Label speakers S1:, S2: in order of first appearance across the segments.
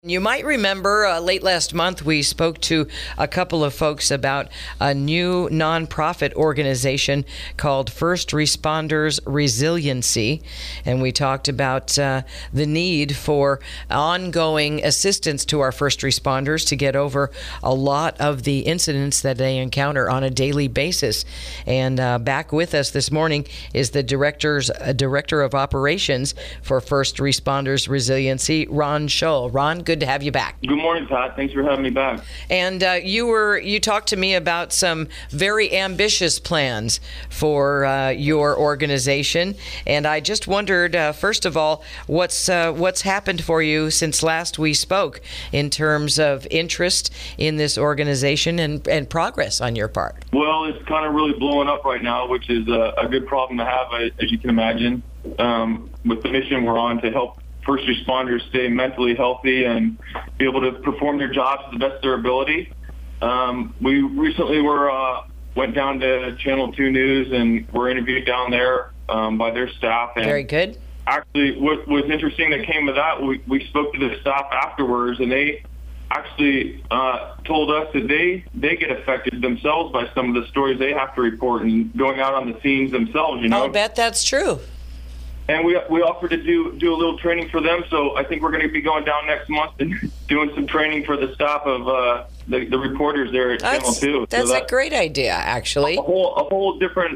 S1: You might remember late last month we spoke to a couple of folks about a new nonprofit organization called First Responders Resiliency, and we talked about the need for ongoing assistance to our first responders to get over a lot of the incidents that they encounter on a daily basis. And back with us this morning is the Director of Operations for First Responders Resiliency, Ron Scholl. Ron, good to have you back.
S2: Good morning, Pat. Thanks for having me back.
S1: And you talked to me about some very ambitious plans for your organization, and I just wondered, first of all, what's happened for you since last we spoke in terms of interest in this organization and progress on your part.
S2: Well, it's kind of really blowing up right now, which is a good problem to have, as you can imagine, with the mission we're on to help first responders stay mentally healthy and be able to perform their jobs to the best of their ability. We recently went down to Channel 2 News and were interviewed down there by their staff. And
S1: very good.
S2: Actually, what was interesting that came with that, we spoke to the staff afterwards, and they actually told us that they get affected themselves by some of the stories they have to report and going out on the scenes themselves.
S1: I'll bet that's true.
S2: And we offered to do a little training for them, so I think we're going to be going down next month and doing some training for the staff of the reporters there at Channel 2.
S1: That's a great idea, actually.
S2: A whole different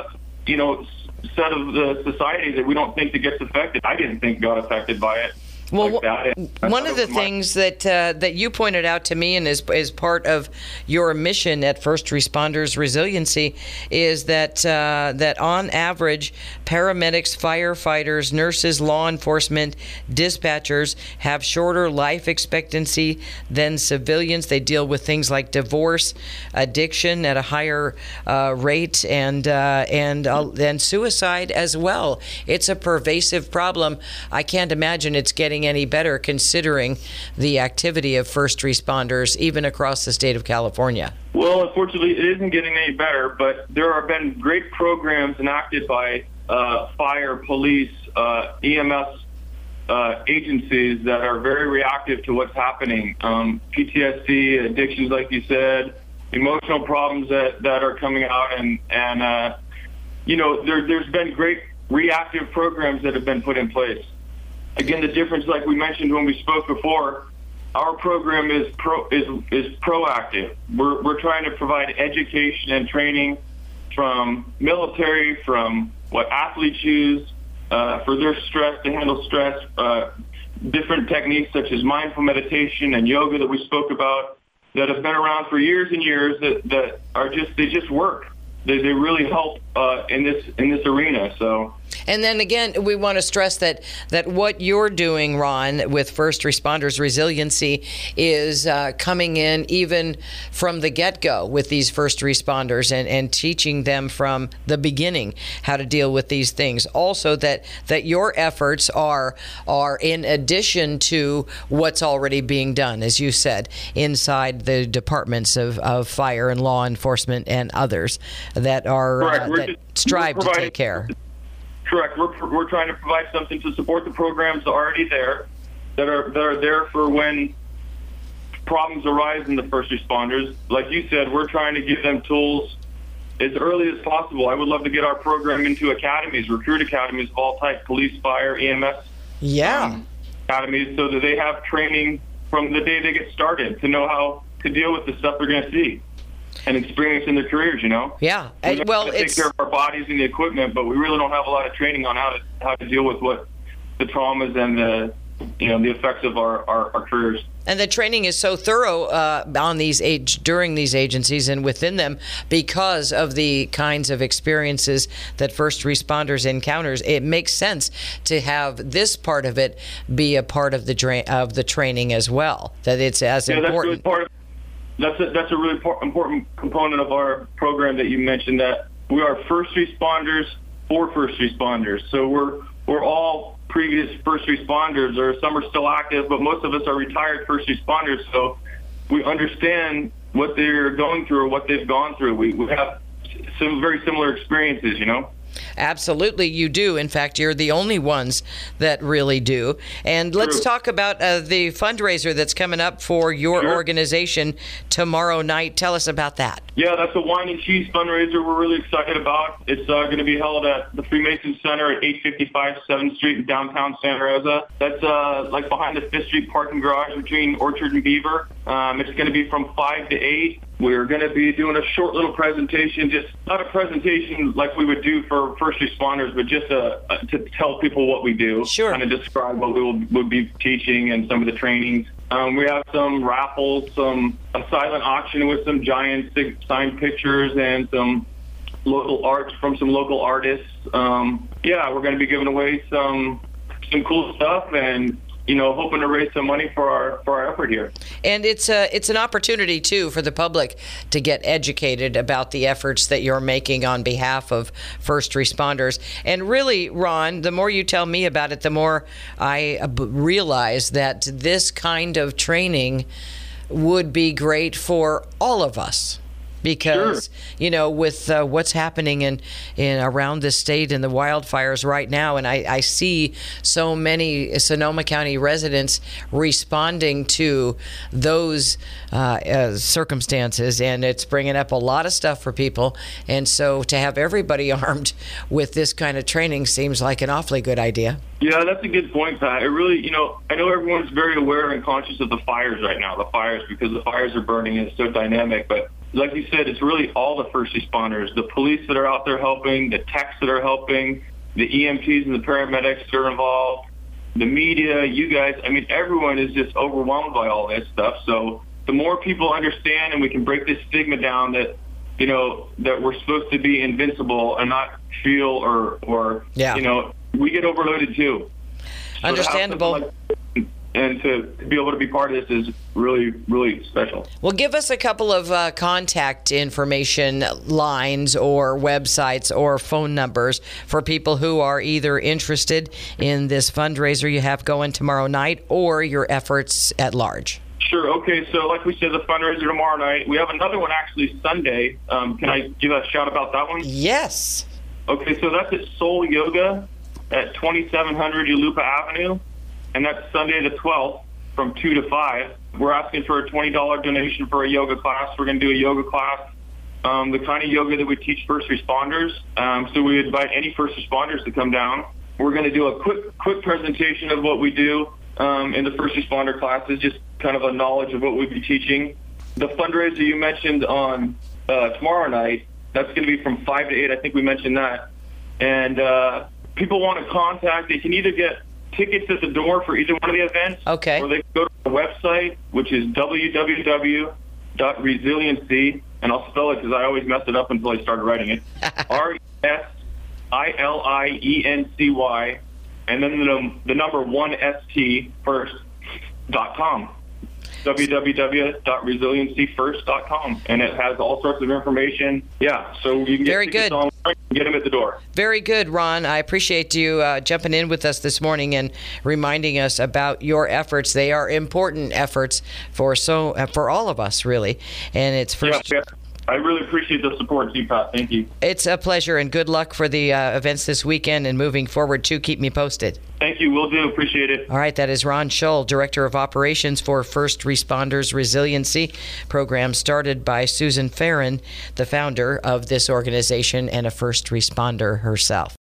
S2: set of the society that we don't think that gets affected. I didn't think got affected by it.
S1: Well, one of the things that you pointed out to me and is part of your mission at First Responders Resiliency is that on average, paramedics, firefighters, nurses, law enforcement, dispatchers have shorter life expectancy than civilians. They deal with things like divorce, addiction at a higher rate, and suicide as well. It's a pervasive problem. I can't imagine it's getting any better considering the activity of first responders even across the state of California.
S2: Well, unfortunately, it isn't getting any better, but there have been great programs enacted by fire, police, EMS agencies that are very reactive to what's happening. PTSD, addictions, like you said, emotional problems that are coming out, and there's been great reactive programs that have been put in place. Again, the difference, like we mentioned when we spoke before, our program is proactive. We're trying to provide education and training from military, from what athletes use for their stress, to handle stress, different techniques such as mindful meditation and yoga that we spoke about that have been around for years and years that are just work. They really help in this arena. So.
S1: And then again, we want to stress that what you're doing, Ron, with First Responders Resiliency is coming in even from the get-go with these first responders and teaching them from the beginning how to deal with these things. Also, that your efforts are in addition to what's already being done, as you said, inside the departments of fire and law enforcement and others that are that strive to take care.
S2: Correct. We're trying to provide something to support the programs already there that are there for when problems arise in the first responders. Like you said, we're trying to give them tools as early as possible. I would love to get our program into academies, recruit academies of all types, police, fire, EMS.
S1: Yeah.
S2: Academies, so that they have training from the day they get started to know how to deal with the stuff they're going to see and experience in their careers,
S1: Yeah.
S2: Well, take care of our bodies and the equipment, but we really don't have a lot of training on how to deal with what the traumas and the effects of our careers.
S1: And the training is so thorough during these agencies and within them because of the kinds of experiences that first responders encounters. It makes sense to have this part of it be a part of the training as well. That it's as important.
S2: That's a really important component of our program that you mentioned, that we are first responders for first responders. So we're all previous first responders, or some are still active, but most of us are retired first responders. So we understand what they're going through or what they've gone through. We have some very similar experiences,
S1: Absolutely, you do. In fact, you're the only ones that really do. And let's talk about the fundraiser that's coming up for your organization tomorrow night. Tell us about that.
S2: Yeah, that's a wine and cheese fundraiser we're really excited about. It's going to be held at the Freemason Center at 855 7th Street in downtown Santa Rosa. That's like behind the 5th Street parking garage between Orchard and Beaver. It's going to be from 5 to 8. We're going to be doing a short little presentation, just not a presentation like we would do for first responders, but just to tell people what we do, kind of describe what we'll be teaching and some of the trainings. We have some raffles, a silent auction with some giant signed pictures and some local art from some local artists. We're going to be giving away some cool stuff and hoping to raise some money for our effort here.
S1: And it's an opportunity too for the public to get educated about the efforts that you're making on behalf of first responders. And really, Ron, the more you tell me about it, the more I realize that this kind of training would be great for all of us. Because, with what's happening in around the state and the wildfires right now, and I see so many Sonoma County residents responding to those circumstances, and it's bringing up a lot of stuff for people. And so to have everybody armed with this kind of training seems like an awfully good idea.
S2: Yeah, that's a good point, Pat. It really, I know everyone's very aware and conscious of the fires right now, because the fires are burning and it's so dynamic, but like you said, it's really all the first responders, the police that are out there helping, the techs that are helping, the EMTs and the paramedics that are involved, the media, you guys. I mean, everyone is just overwhelmed by all this stuff. So the more people understand and we can break this stigma down that, that we're supposed to be invincible and not feel or we get overloaded too. So
S1: understandable.
S2: And to be able to be part of this is really, really special.
S1: Well, give us a couple of contact information lines or websites or phone numbers for people who are either interested in this fundraiser you have going tomorrow night or your efforts at large.
S2: Sure. Okay. So like we said, the fundraiser tomorrow night. We have another one actually Sunday. Can I give a shout about that one?
S1: Yes.
S2: Okay. So that's at Soul Yoga at 2700 Yulupa Avenue. And that's Sunday the 12th from 2 to 5. We're asking for a $20 donation for a yoga class. We're going to do a yoga class, the kind of yoga that we teach first responders. So we invite any first responders to come down. We're going to do a quick presentation of what we do in the first responder classes, just kind of a knowledge of what we'll be teaching. The fundraiser you mentioned on tomorrow night, that's going to be from 5 to 8. I think we mentioned that. And people want to contact, they can either get tickets at the door for either one of the events.
S1: Okay.
S2: Or they can go to the website, which is www.resiliency, and I'll spell it because I always mess it up until I started writing it. RESILIENCY, and then the number 1ST first.com. www.resiliencyfirst.com, and it has all sorts of information. Yeah, so you can get tickets online and get them at the door. Very
S1: good, Ron. I appreciate you jumping in with us this morning and reminding us about your efforts. They are important efforts for all of us, really. And it's first.
S2: Yeah. I really appreciate the support, Pat. Thank you.
S1: It's a pleasure, and good luck for the events this weekend and moving forward, too. Keep me posted.
S2: Thank you. Will do. Appreciate it.
S1: All right. That is Ron Schull, Director of Operations for First Responders Resiliency Program, started by Susan Farron, the founder of this organization and a first responder herself.